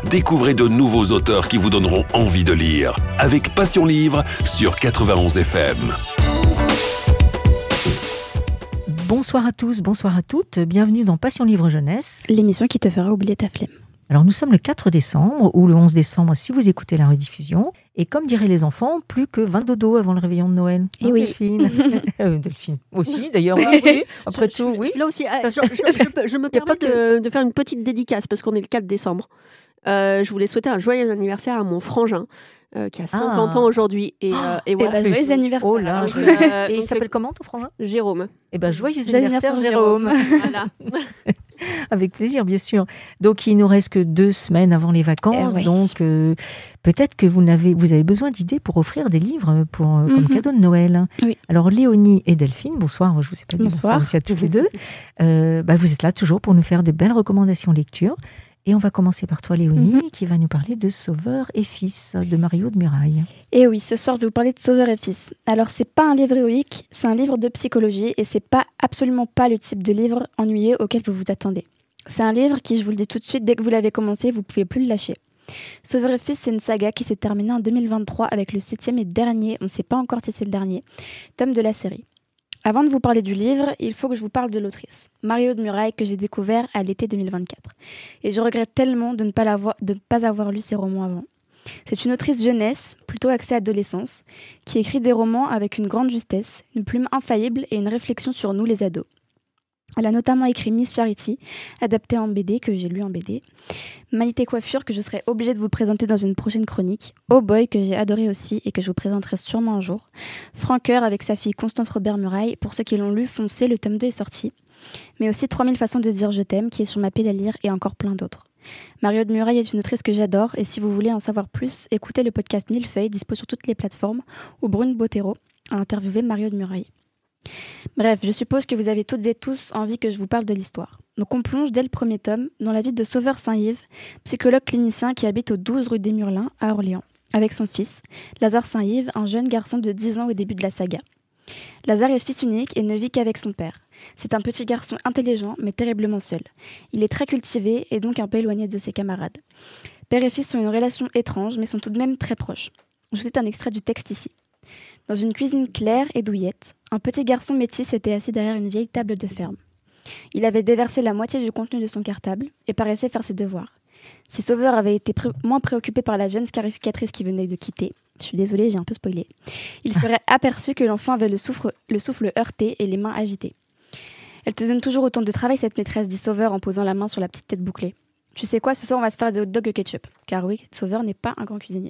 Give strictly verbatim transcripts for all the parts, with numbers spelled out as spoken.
Découvrez de nouveaux auteurs qui vous donneront envie de lire. Avec Passion Livre sur quatre-vingt-onze F M. Bonsoir à tous, bonsoir à toutes. Bienvenue dans Passion Livre Jeunesse. L'émission qui te fera oublier ta flemme. Alors nous sommes le quatre décembre ou le onze décembre si vous écoutez la rediffusion. Et comme diraient les enfants, plus que vingt dodo avant le réveillon de Noël. Et hein, oui. Delphine. euh, Delphine aussi d'ailleurs. Oui, oui. Après je, tout, je, oui. Là aussi, je, je, je, je me permets de, de faire une petite dédicace parce qu'on est le quatre décembre. Euh, je voulais souhaiter un joyeux anniversaire à mon frangin. Euh, qui a cinquante ah. ans aujourd'hui. Et, euh, et voilà. Et bah, joyeux anniversaire. Oh là, donc, euh, et il donc, s'appelle comment ton frangin? Jérôme. Eh ben joyeux, joyeux anniversaire, anniversaire Jérôme. Jérôme. Voilà. Avec plaisir, bien sûr. Donc, il nous reste que deux semaines avant les vacances. Eh oui. Donc, euh, peut-être que vous, n'avez, vous avez besoin d'idées pour offrir des livres pour, euh, comme Mm-hmm. cadeau de Noël. Oui. Alors, Léonie et Delphine, bonsoir. Je vous ai pas dit bonsoir, Bonsoir. aussi à toutes les deux. Euh, bah, vous êtes là toujours pour nous faire des belles recommandations lecture. Et on va commencer par toi, Léonie, Mm-hmm. qui va nous parler de Sauveur et Fils de Mario de Muraille. Et oui, ce soir, je vais vous parler de Sauveur et Fils. Alors, c'est pas un livre héroïque, c'est un livre de psychologie et c'est pas absolument pas le type de livre ennuyeux auquel vous vous attendez. C'est un livre qui, je vous le dis tout de suite, dès que vous l'avez commencé, vous pouvez plus le lâcher. Sauveur et Fils, c'est une saga qui s'est terminée en deux mille vingt-trois avec le septième et dernier, on ne sait pas encore si c'est le dernier, tome de la série. Avant de vous parler du livre, il faut que je vous parle de l'autrice, Mario de Muraille, que j'ai découvert à l'été deux mille vingt-quatre. Et je regrette tellement de ne pas, l'avoir, de ne pas avoir lu ses romans avant. C'est une autrice jeunesse, plutôt axée adolescence, qui écrit des romans avec une grande justesse, une plume infaillible et une réflexion sur nous les ados. Elle a notamment écrit Miss Charity, adaptée en B D, que j'ai lu en B D, Manité Coiffure, que je serai obligée de vous présenter dans une prochaine chronique, Oh Boy, que j'ai adoré aussi et que je vous présenterai sûrement un jour, Francoeur avec sa fille Constance Robert-Muraille, pour ceux qui l'ont lu, foncez, le tome deux est sorti, mais aussi trois mille façons de dire je t'aime, qui est sur ma pile à lire, et encore plein d'autres. Mario de Muraille est une autrice que j'adore, et si vous voulez en savoir plus, écoutez le podcast Millefeuille, dispo sur toutes les plateformes, où Brune Bottero a interviewé Mario de Muraille. Bref, je suppose que vous avez toutes et tous envie que je vous parle de l'histoire. Donc on plonge dès le premier tome dans la vie de Sauveur Saint-Yves, psychologue clinicien qui habite au douze rue des Murlins à Orléans, avec son fils, Lazare Saint-Yves, un jeune garçon de dix ans au début de la saga. Lazare est fils unique et ne vit qu'avec son père. C'est un petit garçon intelligent mais terriblement seul. Il est très cultivé et donc un peu éloigné de ses camarades. Père et fils ont une relation étrange mais sont tout de même très proches. Je vous cite un extrait du texte ici. Dans une cuisine claire et douillette, un petit garçon métis était assis derrière une vieille table de ferme. Il avait déversé la moitié du contenu de son cartable et paraissait faire ses devoirs. Si Sauveur avait été pré- moins préoccupé par la jeune scarificatrice qui venait de quitter, je suis désolée, j'ai un peu spoilé, il serait aperçu que l'enfant avait le souffle, le souffle heurté et les mains agitées. Elle te donne toujours autant de travail, cette maîtresse, dit Sauveur en posant la main sur la petite tête bouclée. Tu sais quoi, ce soir on va se faire des hot dogs au ketchup. Car oui, Sauveur n'est pas un grand cuisinier.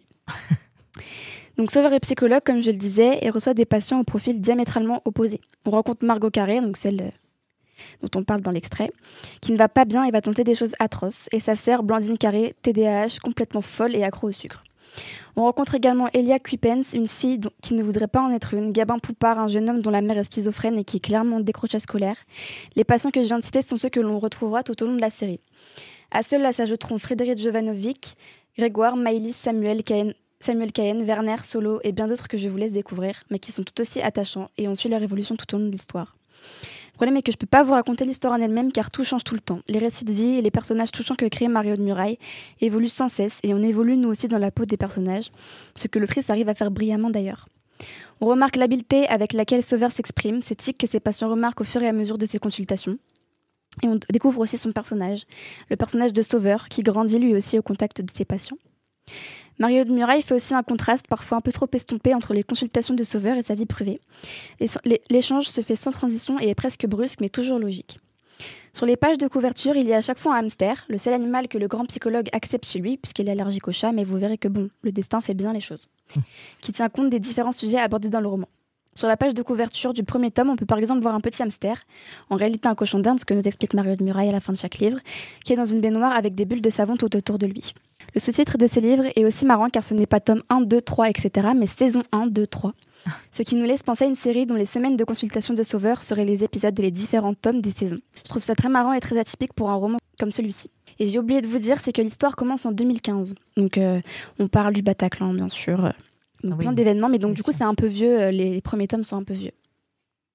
Donc Sauveur est psychologue, comme je le disais, et reçoit des patients au profil diamétralement opposé. On rencontre Margot Carré, donc celle euh, dont on parle dans l'extrait, qui ne va pas bien et va tenter des choses atroces, et sa sœur Blandine Carré, T D A H, complètement folle et accro au sucre. On rencontre également Elia Cuipens, une fille dont, qui ne voudrait pas en être une, Gabin Poupard, un jeune homme dont la mère est schizophrène et qui est clairement décroché scolaire. Les patients que je viens de citer sont ceux que l'on retrouvera tout au long de la série. À ceux-là s'ajouteront Frédéric Jovanovic, Grégoire, Maïlis, Samuel, Cahen, Samuel Cahen, Werner, Solo et bien d'autres que je vous laisse découvrir, mais qui sont tout aussi attachants et on suit leur évolution tout au long de l'histoire. Le problème est que je ne peux pas vous raconter l'histoire en elle-même car tout change tout le temps. Les récits de vie et les personnages touchants que crée Mario de Muraille évoluent sans cesse et on évolue nous aussi dans la peau des personnages, ce que l'autrice arrive à faire brillamment d'ailleurs. On remarque l'habileté avec laquelle Sauveur s'exprime, ces tics que ses patients remarquent au fur et à mesure de ses consultations. Et on découvre aussi son personnage, le personnage de Sauveur, qui grandit lui aussi au contact de ses patients. Mario de Muraille fait aussi un contraste parfois un peu trop estompé entre les consultations de Sauveur et sa vie privée. L'échange se fait sans transition et est presque brusque, mais toujours logique. Sur les pages de couverture, il y a à chaque fois un hamster, le seul animal que le grand psychologue accepte chez lui, puisqu'il est allergique aux chats, mais vous verrez que bon, le destin fait bien les choses, qui tient compte des différents sujets abordés dans le roman. Sur la page de couverture du premier tome, on peut par exemple voir un petit hamster, en réalité un cochon d'Inde, ce que nous explique Mario de Muraille à la fin de chaque livre, qui est dans une baignoire avec des bulles de savon tout autour de lui. Le sous-titre de ces livres est aussi marrant car ce n'est pas tome un, deux, trois, et cetera, mais saison un, deux, trois. Ce qui nous laisse penser à une série dont les semaines de consultation de Sauveur seraient les épisodes et les différents tomes des saisons. Je trouve ça très marrant et très atypique pour un roman comme celui-ci. Et j'ai oublié de vous dire, c'est que l'histoire commence en deux mille quinze. Donc euh, on parle du Bataclan, bien sûr, euh, donc oui, plein d'événements, mais donc bien du coup sûr. c'est un peu vieux, euh, les, les premiers tomes sont un peu vieux.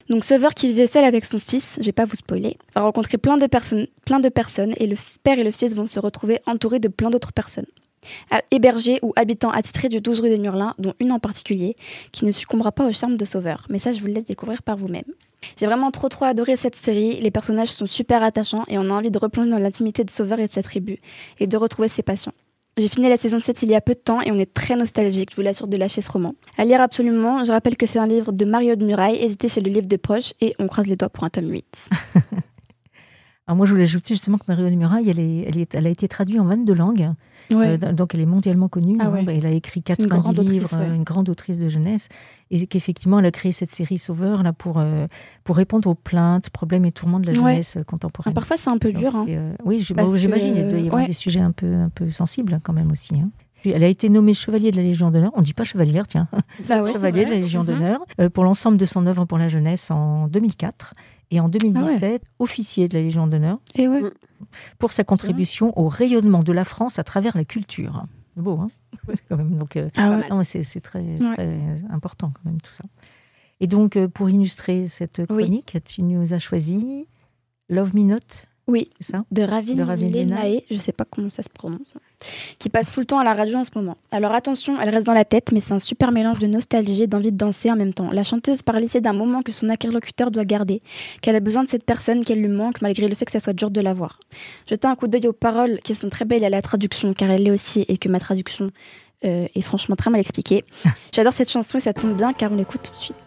Donc Sauveur, qui vivait seul avec son fils, je vais pas vous spoiler, va rencontrer plein de, personnes, plein de personnes et le père et le fils vont se retrouver entourés de plein d'autres personnes. Hébergés ou habitants attitrés du douze rue des Murlins, dont une en particulier, qui ne succombera pas au charme de Sauveur. Mais ça, je vous le laisse découvrir par vous-même. J'ai vraiment trop trop adoré cette série, les personnages sont super attachants et on a envie de replonger dans l'intimité de Sauveur et de sa tribu, et de retrouver ses passions. J'ai fini la saison sept il y a peu de temps et on est très nostalgique, je vous l'assure, de lâcher ce roman. À lire absolument, je rappelle que c'est un livre de Mario de Muraille, hésitez chez le livre de poche et on croise les doigts pour un tome huit. Alors moi, je voulais ajouter justement que Mario de Muraille, elle, est, elle, est, elle a été traduite en vingt-deux langues, ouais. euh, donc elle est mondialement connue. Ah ouais. hein, elle a écrit quatre-vingt-dix livres, autrice, ouais. une grande autrice de jeunesse, et qu'effectivement, elle a créé cette série Sauveur là, pour, euh, pour répondre aux plaintes, problèmes et tourments de la jeunesse ouais. contemporaine. Ah, parfois, c'est un peu dur. Hein. Euh, oui, je, bon, j'imagine, il doit y avoir ouais. des sujets un peu, un peu sensibles quand même aussi. Hein. Elle a été nommée chevalier de la Légion d'honneur. On ne dit pas chevalière, tiens. Bah ouais, chevalier de la Légion mm-hmm. d'honneur euh, pour l'ensemble de son œuvre pour la jeunesse en deux mille quatre. Et en deux mille dix-sept, ah ouais. officier de la Légion d'honneur et ouais. pour sa contribution ouais. au rayonnement de la France à travers la culture. C'est beau, hein c'est quand même, donc, euh, ah ouais. non, c'est, c'est très, ouais. très important quand même tout ça. Et donc, euh, pour illustrer cette chronique, oui. tu nous as choisi Love Me Not. Oui, c'est ça de Ravin Lenae, je ne sais pas comment ça se prononce, qui passe tout le temps à la radio en ce moment. Alors attention, elle reste dans la tête, mais c'est un super mélange de nostalgie et d'envie de danser en même temps. La chanteuse parle ici d'un moment que son interlocuteur doit garder, qu'elle a besoin de cette personne, qu'elle lui manque, malgré le fait que ça soit dur de la voir. Jetez un coup d'œil aux paroles, qui sont très belles, et à la traduction, car elle l'est aussi, et que ma traduction euh, est franchement très mal expliquée. J'adore cette chanson et ça tombe bien, car on l'écoute tout de suite.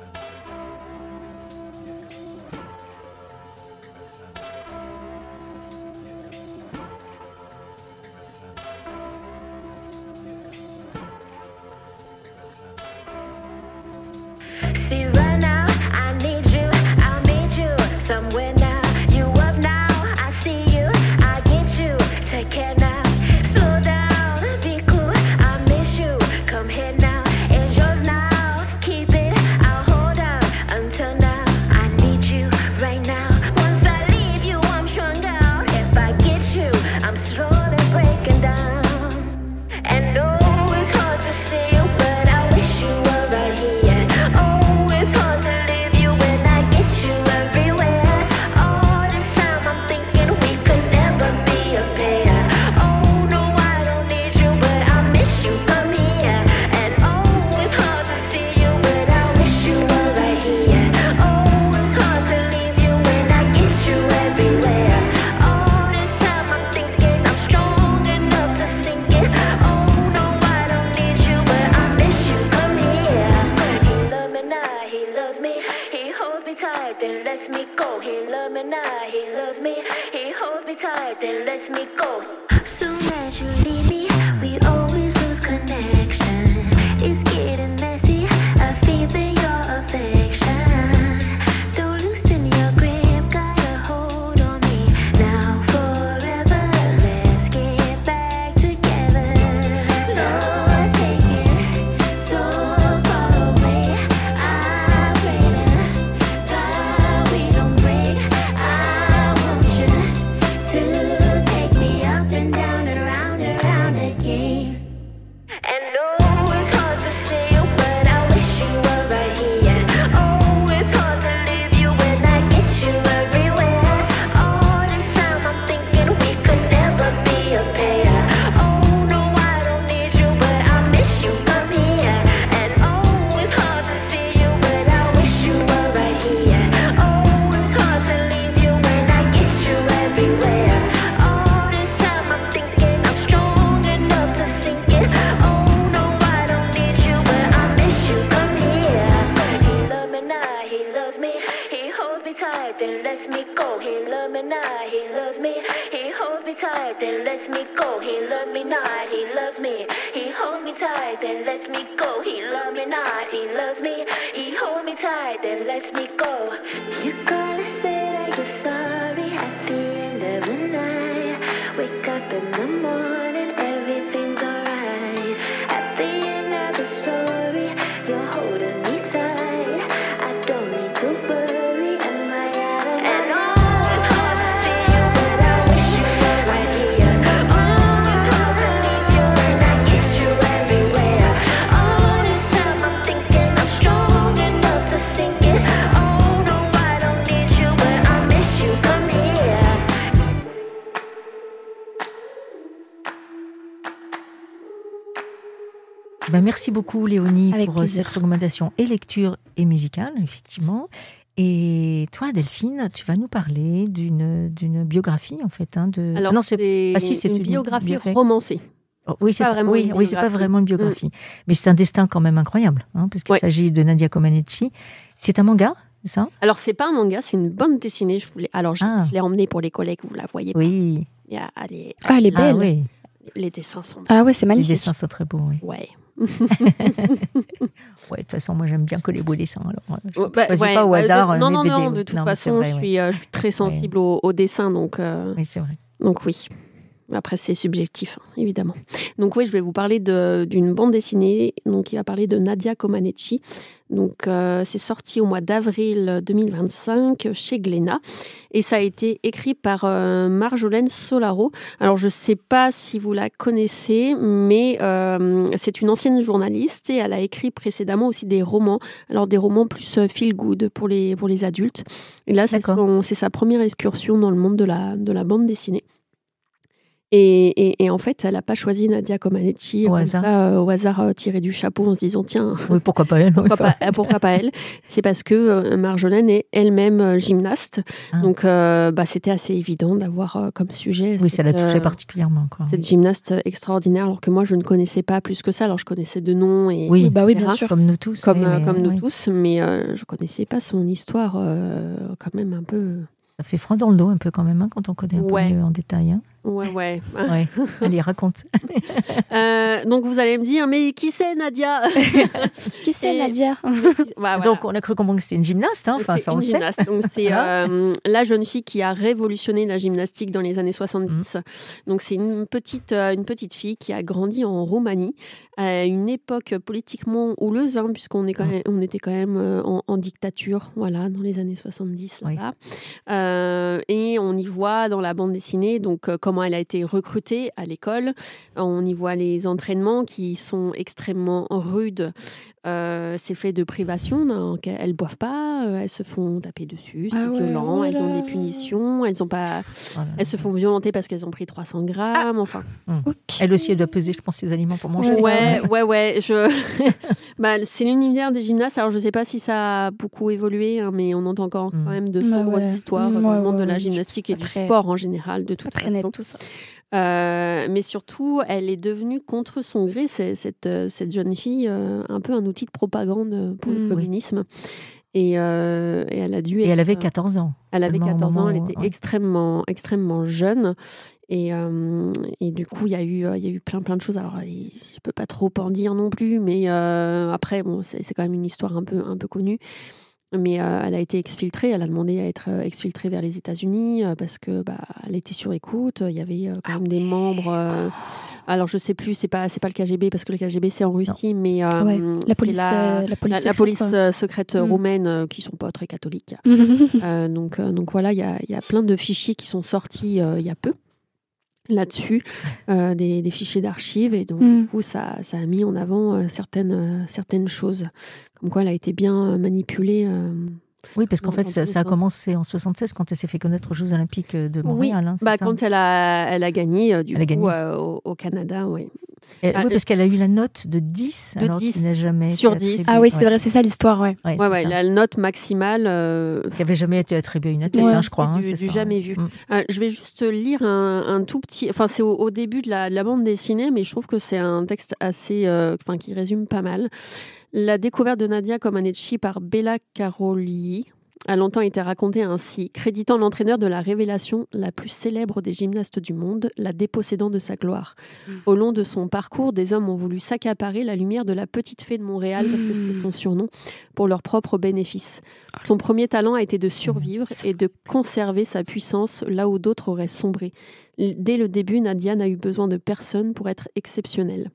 See right now, I need you, I'll meet you somewhere now. You up now, I see you, I get you. Take care now, slow down, be cool, I miss you. Come here now, it's yours now. Keep it, I'll hold out until now. I need you right now. Once I leave you, I'm strung out. If I get you, I'm slowly breaking down. And no, it's hard to see you, but I wish you were right here. It's hard to leave you when I get you everywhere. All this time I'm thinking we could never be a pair. Oh no, I don't need you, but I miss you, come here. And oh, it's hard to see you, but I wish you were right here. Oh, it's hard to leave you when I get you everywhere. All this time I'm thinking I'm strong enough to sink it. Oh no, I don't need you, but I miss you, come here. He love me now. He loves me, he holds me tight, then lets me go. He loves me now, he loves me, he holds me tight, then lets me go. Soon as you leave me, we always lose connection. It's getting messy, I feel your affection. Don't loosen your grip, got a hold on me. Now forever, let's get back together. Lord, take it so far away. Then lets me go. He loves me now. He loves me. He holds me tight. Then lets me go. He loves me not. He loves me. He holds me tight. Then lets me go. He loves me not. He loves me. He holds me tight. Then lets me go. You gotta say that you're sorry at the end of the night. Wake up in the morning, everything's alright. At the end of the story, you're holding me tight. I don't need to worry. Sink it. Oh ben, merci beaucoup Léonie Avec pour plaisir. cette recommandation et lecture et musicale, effectivement. Et toi, Delphine, tu vas nous parler d'une, d'une biographie, en fait. Hein, de... Alors, ah non, c'est... c'est, Ah, si, c'est une une biographie biographie. romancée. Oh, oui, c'est pas ça. vraiment Oui, une oui, c'est pas biographie. vraiment une biographie. Mais c'est un destin quand même incroyable, hein, parce qu'il Ouais. s'agit de Nadia Comaneci. C'est un manga, c'est ça? Alors, c'est pas un manga, c'est une bande dessinée. Je voulais... Alors, je, Ah. je l'ai emmenée pour les collègues, vous la voyez pas. Oui. Il y a- elle est- Ah, elle est Ah belle. oui, Les dessins sont... Ah ouais, c'est les magnifique. dessins sont très beaux, oui. Ouais. Ouais, de toute façon, moi, j'aime bien que les beaux dessins. Alors, je Ouais, bah, choisis ouais, pas au ouais, hasard. de- euh, non, mes non, B D, non, oui. de toute Non, mais c'est façon, vrai, je, ouais. suis, euh, je suis très sensible au, au dessin, donc, euh, Oui, c'est vrai. donc oui. Après, c'est subjectif, hein, évidemment. Donc oui, je vais vous parler de, d'une bande dessinée donc, qui va parler de Nadia Comaneci. Donc, euh, c'est sorti au mois d'avril deux mille vingt-cinq chez Glénat. Et ça a été écrit par euh, Marjolaine Solaro. Alors, je ne sais pas si vous la connaissez, mais euh, c'est une ancienne journaliste et elle a écrit précédemment aussi des romans. Alors, des romans plus euh, feel-good pour les, pour les adultes. Et là, c'est, D'accord. son- c'est sa première excursion dans le monde de la, de la bande dessinée. Et, et, et en fait, elle n'a pas choisi Nadia Comaneci Au comme hasard. ça, euh, au hasard euh, tiré du chapeau en se disant tiens, Oui, pourquoi pas elle? oui, pourquoi, enfin, pas, pourquoi pas elle. C'est parce que euh, Marjolaine est elle-même euh, gymnaste. Ah. Donc, euh, bah, c'était assez évident d'avoir euh, comme sujet Oui, ça cette, l'a touché euh, particulièrement. Quoi. cette gymnaste extraordinaire, alors que moi, je ne connaissais pas plus que ça. Alors, je connaissais de nom et Oui, bah oui, et cetera, bien sûr. Comme nous tous. Comme, oui, euh, mais, comme nous oui. tous, mais euh, je ne connaissais pas son histoire euh, quand même un peu... Ça fait froid dans le dos un peu quand même, hein, quand on connaît un Ouais. peu mieux en détail. Hein. Ouais, ouais. Ouais. Allez, raconte. Euh, donc, vous allez me dire, mais qui c'est Nadia? Qui c'est Et- Nadia? Bah, voilà. Donc, on a cru comprendre que c'était une gymnaste. Hein. Enfin, c'est ça, on une le sait. gymnaste. Donc, c'est Voilà. euh, la jeune fille qui a révolutionné la gymnastique dans les années soixante-dix. Donc, c'est une petite, euh, une petite fille qui a grandi en Roumanie à une époque politiquement houleuse, hein, puisqu'on est quand même, on était quand même euh, en, en dictature, voilà, dans les années soixante-dix. Oui. Là-bas. Euh, et on y voit dans la bande dessinée donc, euh, comment elle a été recrutée à l'école. On y voit les entraînements qui sont extrêmement rudes. Euh, c'est fait de privation, donc elles ne boivent pas, euh, elles se font taper dessus, c'est Ah ouais, violent, oh elles ont là. des punitions, elles, ont pas, Voilà. elles se font violenter parce qu'elles ont pris trois cents grammes, enfin. Ok. Elle aussi, elle doit peser, je pense, ses aliments pour manger. Ouais, ouais, ouais. Je... bah, c'est l'univers des gymnastes, alors je ne sais pas si ça a beaucoup évolué, hein, mais on entend encore Mm. quand même de Bah sombres ouais. histoires Mm, dans ouais, le monde ouais, de la ouais, je gymnastique suis et pas du très- sport en général, de Pas toute très façon. net tout ça. Euh, mais surtout, elle est devenue contre son gré, c'est- cette, euh, cette jeune fille, euh, un peu un outil de propagande pour Mm. le Oui. communisme. Et, euh, et elle a dû Et elle être- avait quatorze ans. elle avait Tellement au quatorze ans, moment elle où- était ouais. extrêmement, extrêmement jeune. Et, euh, et du coup, il y a eu, euh, il y a eu plein, plein de choses. Alors, il- je peux pas trop en dire non plus, mais euh, après, bon, c'est c'est quand même une histoire un peu, un peu connue. Mais euh, elle a été exfiltrée. Elle a demandé à être euh, exfiltrée vers les États-Unis euh, parce que bah, elle était sur écoute. Il y avait euh, quand même des membres. euh, alors, je sais plus. C'est pas, c'est pas le K G B parce que le K G B c'est en Russie, mais euh, Ouais, la c'est police, la, euh, la police la- la secrète, police quoi. euh, secrète Mm. roumaine euh, qui sont pas très catholiques. Mhm. Euh, donc, euh, donc voilà, il y a, il y a plein de fichiers qui sont sortis euh, il y a peu là-dessus, euh, des, des fichiers d'archives, et donc Mm. du coup ça, ça a mis en avant euh, certaines, euh, certaines choses, comme quoi elle a été bien euh, manipulée. euh. Oui, parce qu'en Dans- fait, dans ça, tous les ça a sens. commencé en soixante-seize quand elle s'est fait connaître aux Jeux Olympiques de Oui, Montréal. hein, c'est Bah, ça quand elle a, elle a gagné, euh, du Elle a coup, gagné. euh, au, au Canada, oui. Et- bah, oui, parce qu'elle a eu la note de dix, de alors dix qu'il n'a jamais été sur attribué. dix. Ah oui, c'est Ouais. vrai, c'est ça l'histoire, ouais. Ouais, Ouais, c'est ouais, ça. la note maximale. euh, Qui n'avait jamais été attribuée à une C'était- athlète, hein, je crois. c'était hein, du- c'est du ça. jamais vu. Mm. Euh, je vais juste lire un, un tout petit. Enfin, c'est au, au début de la, de la bande dessinée, mais je trouve que c'est un texte assez. euh, Enfin, qui résume pas mal. La découverte de Nadia Comaneci par Bella Caroli a longtemps été racontée ainsi, créditant l'entraîneur de la révélation la plus célèbre des gymnastes du monde, la dépossédant de sa gloire. Au long de son parcours, des hommes ont voulu s'accaparer la lumière de la petite fée de Montréal, parce que c'était son surnom, pour leur propre bénéfice. Son premier talent a été de survivre et de conserver sa puissance là où d'autres auraient sombré. L- Dès le début, Nadia n'a eu besoin de personne pour être exceptionnelle.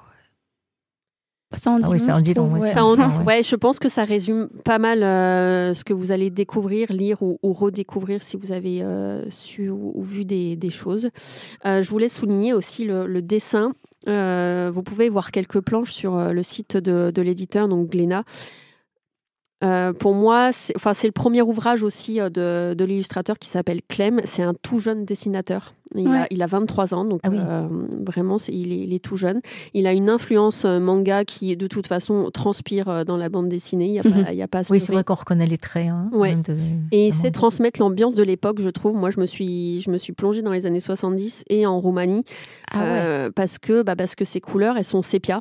Ça en dit Ah oui, long, ça en je dit long, trouve, ouais. ouais. Ça en- Ah ouais. ouais, je pense que ça résume pas mal euh, ce que vous allez découvrir, lire ou, ou redécouvrir si vous avez euh, su ou, ou vu des, des choses. Euh, je voulais souligner aussi le, le dessin. Euh, vous pouvez voir quelques planches sur euh, le site de, de l'éditeur, donc Glénat. Euh, pour moi, c'est, enfin, c'est le premier ouvrage aussi euh, de, de l'illustrateur qui s'appelle Clem. C'est un tout jeune dessinateur. Il, Ouais. a, il a vingt-trois ans, donc Ah oui. euh, vraiment, c'est, il, est, il est tout jeune. Il a une influence euh, manga qui, de toute façon, transpire euh, dans la bande dessinée. Il n'y a, Mhm. pas- il y a pas à se Oui, c'est leurrer. vrai qu'on reconnaît les traits. Hein, Ouais. même de- Et il de sait manga. transmettre l'ambiance de l'époque, je trouve. Moi, je me suis, je me suis plongée dans les années soixante-dix et en Roumanie Ah ouais. euh, parce que, bah, parce que ces couleurs, elles sont sépia.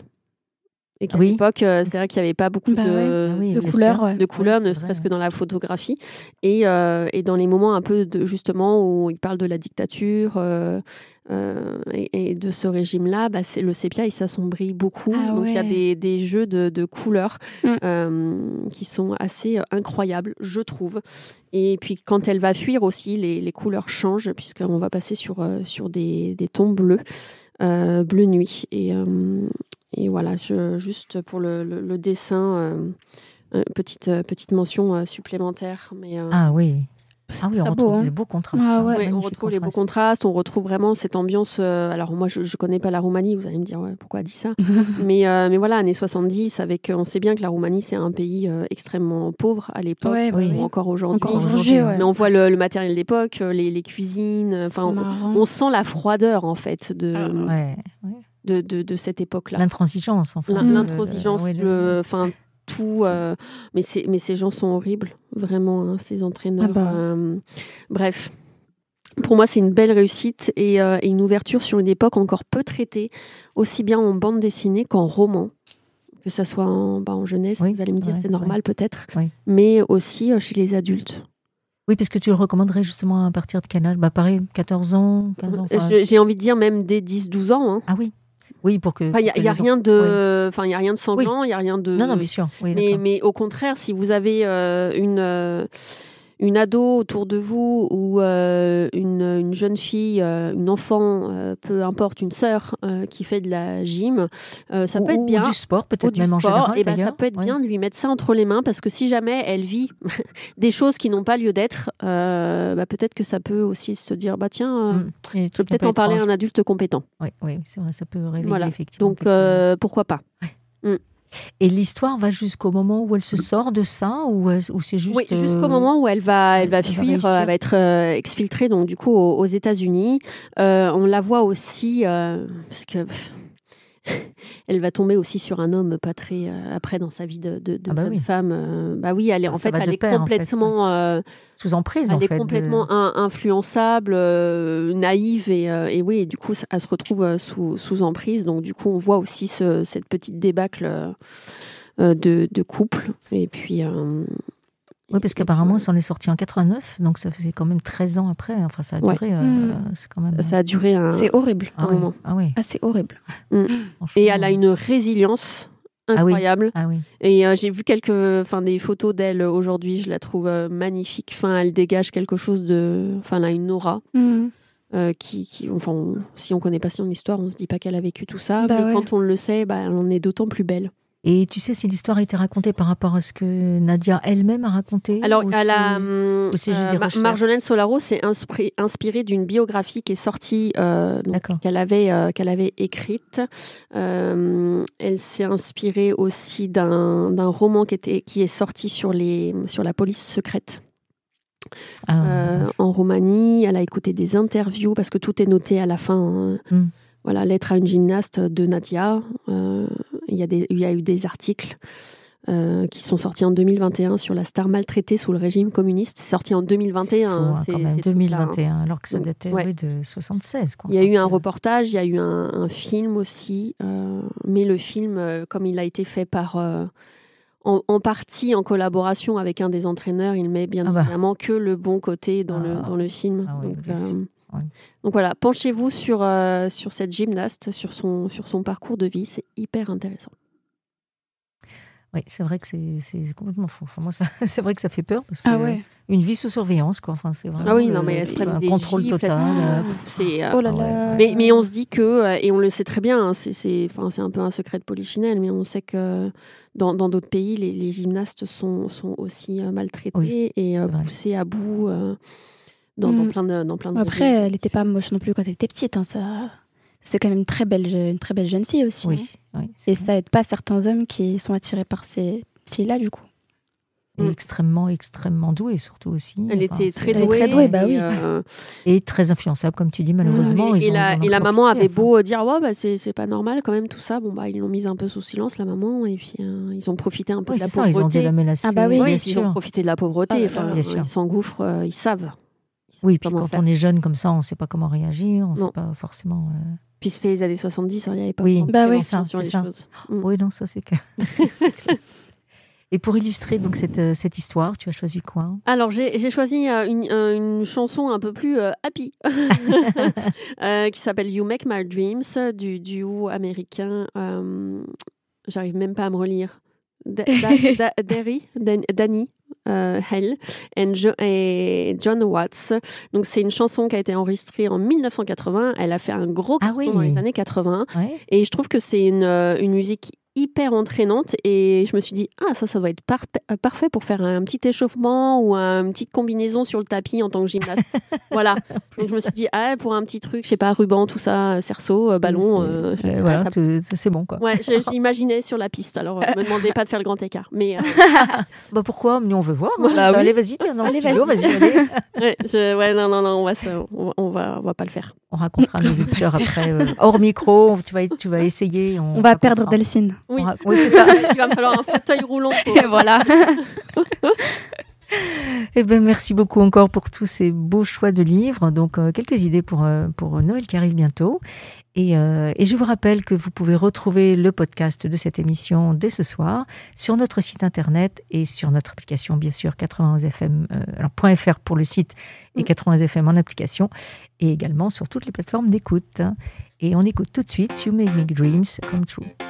Et qu'à Oui. l'époque, euh, c'est vrai qu'il n'y avait pas beaucoup Bah de, Ah oui, De bien couleurs, sûr. ouais. de couleurs, Oui, ne c'est serait-ce vrai. que dans la photographie. Et, euh, et dans les moments un peu de, justement où il parle de la dictature euh, euh, et, et de ce régime-là, bah, c'est, le sépia, il s'assombrit beaucoup. Ah Donc il y a ouais. des, des jeux de, de couleurs Mm. euh, qui sont assez euh, incroyables, je trouve. Et puis quand elle va fuir aussi, les, les couleurs changent puisqu'on va passer sur, euh, sur des, des tons bleus, euh, bleu nuit. Et, euh, et voilà, je, juste pour le, le, le dessin, euh, euh, petite, euh, petite mention euh, supplémentaire. Mais, euh, Ah oui. Ah oui, on très retrouve beau, hein. des beaux contrastes. Ah hein, ouais. ouais, on magnifiques retrouve les beaux contrastes. contrastes, on retrouve vraiment cette ambiance. euh, alors moi, je ne connais pas la Roumanie, vous allez me dire ouais, pourquoi elle dit ça. mais, euh, mais voilà, années soixante-dix, avec, on sait bien que la Roumanie, c'est un pays euh, extrêmement pauvre à l'époque, Ouais, bah ou oui. encore aujourd'hui. Encore aujourd'hui, aujourd'hui, ouais. ouais. Mais on voit le, le matériel d'époque, euh, les, les cuisines, euh, enfin, on, Marrant. on sent la froideur en fait de, Ah, Ouais, ouais. de, de, de cette époque-là. L'intransigeance, enfin. L'in- le- L'intransigeance, le- ouais, le- le- enfin tout. euh, mais, c'est- mais ces gens sont horribles, vraiment, hein, ces entraîneurs. Ah bah. euh, bref. Pour moi, c'est une belle réussite et, euh, et une ouverture sur une époque encore peu traitée, aussi bien en bande dessinée qu'en roman. Que ça soit en, bah, en jeunesse, Oui, vous allez me dire, ouais, c'est normal peut-être, Oui. mais aussi euh, chez les adultes. Oui, parce que tu le recommanderais justement à partir de quel âge? Bah pareil, quatorze ans, quinze ans. enfin- Je- J'ai envie de dire même dès dix douze ans. hein. Ah oui. Oui, pour que. Enfin, il n'y a, pour que y a les rien enfants- de, enfin, il y a rien de sanglant, il y a rien de. Non, non, bien sûr. Oui, Mais, d'accord. mais au contraire, si vous avez euh, une, euh, une ado autour de vous ou euh, une, une jeune fille, euh, une enfant, euh, peu importe, une sœur euh, qui fait de la gym, euh, ça Ou- peut être ou bien. du sport, Ou peut-être du même en sport, général. et ben, ça d'ailleurs. peut être Ouais. bien de lui mettre ça entre les mains parce que si jamais elle vit des choses qui n'ont pas lieu d'être, euh, bah, peut-être que ça peut aussi se dire bah tiens, euh, Mm. Et je peux trucs un peut-être peu en parler à étranges. un adulte compétent. Oui, oui, c'est vrai, ça peut réveiller Voilà. effectivement. Donc quelque- euh, pourquoi pas. Et l'histoire va jusqu'au moment où elle se sort de ça ou, euh, ou c'est juste. Oui, jusqu'au euh, moment où elle va, elle va elle va fuir, réussir. euh, elle va être euh, exfiltrée donc du coup aux, aux États-Unis. Euh, on la voit aussi euh, parce que pff, elle va tomber aussi sur un homme pas très euh, après dans sa vie de, de, de Ah bah jeune oui. femme. euh, bah oui, elle est en Ça fait, va elle de est pair, en fait, complètement, euh, Sous emprise, elle en est fait. de- complètement in- influençable, euh, naïve et, euh, et oui, et du coup, ça- elle se retrouve euh, sous, sous emprise. Donc du coup, on voit aussi ce- cette petite débâcle euh, euh, de, de couple. Et puis. euh, Oui, parce et- qu'apparemment, et- ça en est sorti en quatre-vingt-neuf, donc ça faisait quand même treize ans après. Enfin, ça a Ouais. duré. euh, Mm. C'est quand même. ça a duré un, C'est horrible. ah, un oui. moment. Ah oui. Ah, c'est horrible. franchement. Et elle a une résilience Ah oui. incroyable. Ah oui. Et euh, j'ai vu quelques, enfin des photos d'elle aujourd'hui. Je la trouve euh, magnifique. Enfin, elle dégage quelque chose de, enfin, elle a une aura Mhm. euh, qui, qui, enfin, on- si on connaît pas son histoire, on se dit pas qu'elle a vécu tout ça. Bah mais ouais. quand on le sait, bah, elle en est d'autant plus belle. Et tu sais si l'histoire a été racontée par rapport à ce que Nadia elle-même a raconté Alors, ou elle c'est- a, hum, ou c'est juste euh, des Ma- recherches Marjolaine Solaro s'est inspirée inspirée d'une biographie qui est sortie, euh, donc, D'accord. qu'elle avait, euh, qu'elle avait écrite. Euh, elle s'est inspirée aussi d'un, d'un roman qui, était, qui est sorti sur, les, sur la police secrète Ah, euh, en Roumanie. Elle a écouté des interviews parce que tout est noté à la fin. hein. Mm. Voilà, lettre à une gymnaste de Nadia. Euh, Il y, a des- il y a eu des articles euh, qui sont sortis en deux mille vingt et un sur la star maltraitée sous le régime communiste. C'est sorti en deux mille vingt et un. c'est fou, hein, c'est- quand même, ces trucs-là, deux mille vingt hein. et un, alors que ça Donc, datait ouais. oui, de soixante-seize. Quoi. Il y a eu Enfin, un c'est- reportage, il y a eu un, un film aussi, euh, mais le film, euh, comme il a été fait par, euh, en, en partie en collaboration avec un des entraîneurs, il met bien Ah bah. évidemment que le bon côté dans, le, Ah. dans le film. Ah oui, donc, bien euh, sûr. Ouais. donc voilà, penchez-vous sur, euh, sur cette gymnaste, sur son, sur son parcours de vie, c'est hyper intéressant. Oui, c'est vrai que c'est, c'est complètement faux. Enfin, moi, ça, c'est vrai que ça fait peur parce que Ah ouais. une vie sous surveillance, quoi. Enfin, c'est vraiment Ah oui, le- non, mais elles se prennent un des contrôle gifles, elles se- total. euh, Pff, c'est, euh, Oh là Ah ouais, là. ouais. Mais, mais on se dit que, euh, et on le sait très bien, hein, c'est, c'est, enfin, c'est un peu un secret de polichinelle, mais on sait que dans, dans d'autres pays, les, les gymnastes sont, sont aussi euh, maltraités Oui, et euh, c'est vrai. poussés à bout euh, dans, dans Mm. plein de dans plein de Après, régions. elle n'était pas moche non plus quand elle était petite. Hein, ça... C'est quand même une très belle, je- une très belle jeune fille aussi. hein. Oui, oui, c'est Et vrai. ça aide pas certains hommes qui sont attirés par ces filles-là, du coup. Et mmh. extrêmement, extrêmement douée, surtout aussi. Elle enfin, était très douée. Très douée, bah oui. Euh... Et très influençable, comme tu dis, malheureusement. Et, et, ont, la, et la maman avait enfin. beau dire ouais, bah, c'est, c'est pas normal quand même tout ça. Bon, bah, ils l'ont mise un peu sous silence, la maman, et puis euh, ils ont profité un peu oui, de la ça, pauvreté. Ils ont dû la menacer. Ah bah oui, oui bien ils sûr. ont profité de la pauvreté. Ah, enfin, bien sûr. Ils s'engouffrent, euh, ils savent. Ils savent oui, puis quand faire. on est jeune comme ça, on ne sait pas comment réagir, on ne sait pas forcément. Euh... Puis c'était les années soixante-dix, il n'y avait pas oui, de bah oui, ça, sur les ça. choses. Mm. Oui, non, ça c'est clair. Et pour illustrer donc cette, cette histoire, tu as choisi quoi ? Alors, j'ai, j'ai choisi euh, une, euh, une chanson un peu plus euh, happy euh, qui s'appelle You Make My Dreams du duo américain. Euh, j'arrive même pas à me relire. Da, da, da, Derry, Dan, Danny euh, Hale and jo, et John Watts. Donc, c'est une chanson qui a été enregistrée en dix-neuf cent quatre-vingts. Elle a fait un gros carton ah oui. dans les années quatre-vingts. Ouais. Et je trouve que c'est une, une musique hyper entraînante et je me suis dit ah ça ça doit être par- parfait pour faire un petit échauffement ou une petite combinaison sur le tapis en tant que gymnaste. Voilà. Donc je me suis dit ah pour un petit truc je sais pas ruban tout ça cerceau ballon euh, euh, voilà, ah, ça... c'est bon quoi. Ouais j'imaginais sur la piste alors euh, me demandez pas de faire le grand écart mais euh... bah pourquoi mais on veut voir bah, bah, oui. allez vas-y tiens dans allez, le studio vas-y, vas-y allez. ouais, je... ouais non non non on va se... on va on va pas le faire. On racontera à nos auditeurs après euh, hors micro tu vas tu vas essayer on, on va perdre Delphine. Oui, ra- oui c'est ça. Il va me falloir un fauteuil roulant. Pour... Et voilà. Eh ben, merci beaucoup encore pour tous ces beaux choix de livres. Donc, euh, quelques idées pour, euh, pour Noël qui arrive bientôt. Et, euh, et je vous rappelle que vous pouvez retrouver le podcast de cette émission dès ce soir sur notre site internet et sur notre application, bien sûr, quatre-vingt-onze F M, euh, alors .fr pour le site et quatre-vingts F M en application, et également sur toutes les plateformes d'écoute. Et on écoute tout de suite You Make Me Dreams Come True.